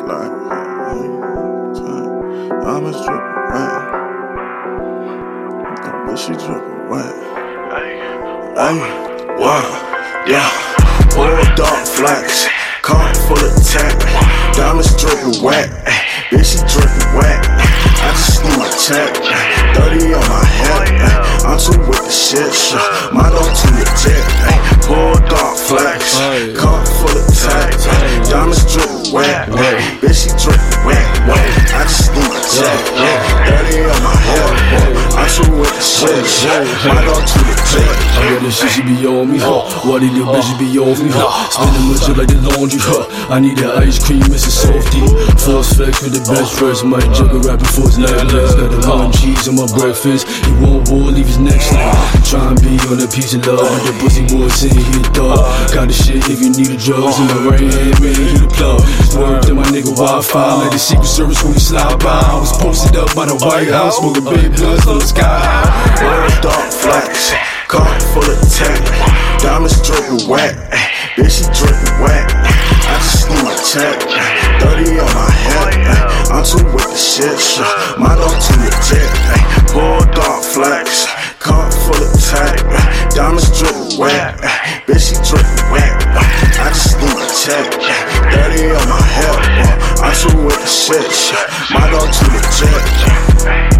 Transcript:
like diamonds dripping wet. But she dripping wet. Ay, wow, yeah. All dark flags, car full of tech. Diamonds dripping wet. Bitch, she dripping wet. I just need my check. 30 on my head. I'm too with the shit. My dog too legit. All dark flags, car full of tech. Diamonds dripping wet. Bitch, she dripping wet. I just need my check. 30 on my head. I'm too with the shit. My dog too legit. I got this shit, she be on me, Why these little bitches be off me, Spinning my drip like the laundry, I need that ice cream, it's a softie. Force flex with the best verse. Mike Jugger rapping for his necklace. Got the mutton cheese on my breakfast. He won't war, leave his neck slim. Try and be on a piece of love. With the pussy boy saying he a dog. Got the shit if you need a drugs. In my right hand, man, he the plug. Worked in my nigga Wi-Fi. Like the Secret Service when we slide by. I was posted up by the White House. Smoking big blunts on the sky. All dark flags, car full of tech. Diamonds dripping wet. Bitch, she dripping wet. I just need my check. 30 on my head. I'm too with the shit. My dog too legit. All dark flags, car full of tech. Diamonds dripping wet. Bitch, she dripping wet. I just need my check. 30 on my head. I'm too with the shit. My dog too legit.